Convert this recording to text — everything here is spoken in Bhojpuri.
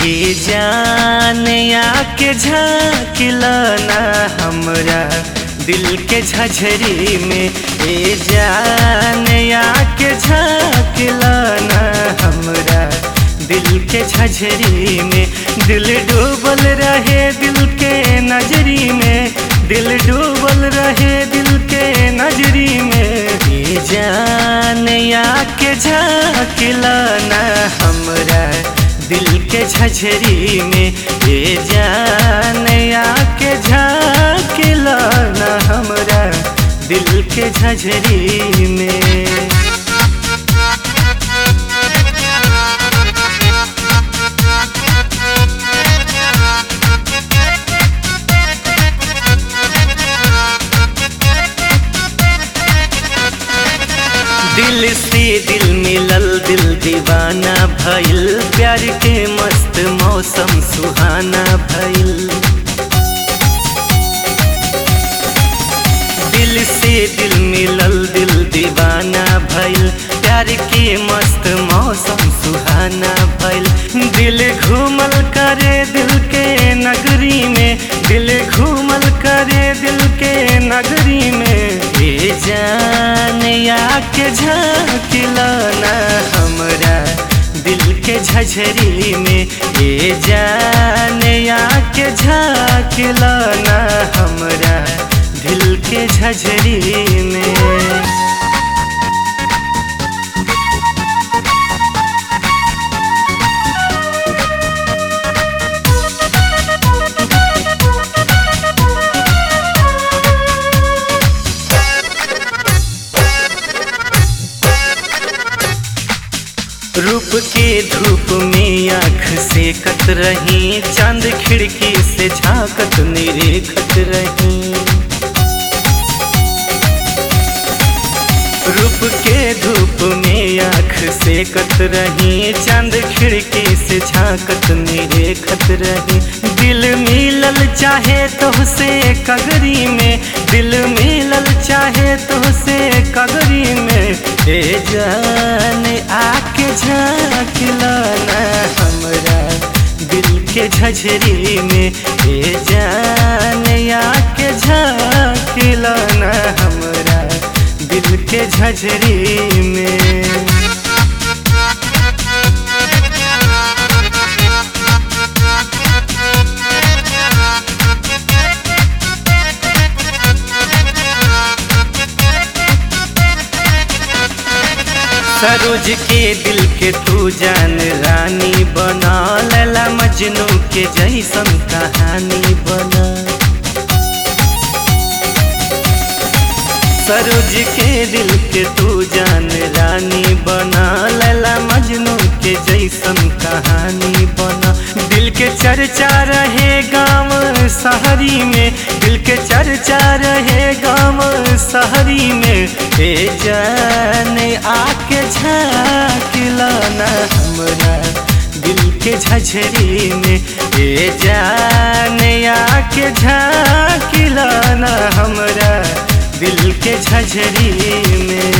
ये जान आके झाँकिलाना हमरा दिल के झझरी में। ये जान आके झाँकिलाना हमरा दिल के झझरी में। दिल डूबल रहे दिल के नजरी में, दिल डूबल रहे दिल के नजरी में। ये जान आके झाँकिलाना हमरा दिल के झझरी में। ये जान आके झाँकिलाना हमरा दिल के झझरी में। दिल से दिल मिलल दिल दीवाना भइल, प्यार के मस्त मौसम सुहाना भइल। दिल से दिल मिलल दिल दीवाना भइल, प्यार के मस्त मौसम सुहाना भइल। दिल घूमल करे दिल के नगरी में, दिल घूमल करे दिल के नगरी में। ये जान आके झाँकिलाना हमरा दिल के झझरी में। ये जान आके झाँकिलाना हमरा दिल के झझरी में। रूप के धूप में आँख सेकत रही, चांद खिड़की से झांकत निरेखत रही। रूप के धूप में आँख सेकत रही, चांद खिड़की से झांकत निरेखत रही। दिल मिलल चाहे तोहसे कगरी में, दिल मिलल चाहे तोहसे कगरी में। ए जान आके झाँकिलाना हमरा दिल के झझरी में। ए जान आके झाँकिलाना हमरा दिल के झझरी में। सरोज के दिल के तू जान रानी बना, लैला मजनू के जैसन कहानी बना। सरोज के दिल के तू जान रानी बना, लैला मजनू के जैसन कहानी बना। दिल के चर्चा रहे गाँव शहरी में, दिल के चर्चा रहे गाँव शहरी में। ए जान आके झाँकिलाना हमरा दिल के झझरी में। ए जान आके झाँकिलाना हमरा दिल के झझरी में।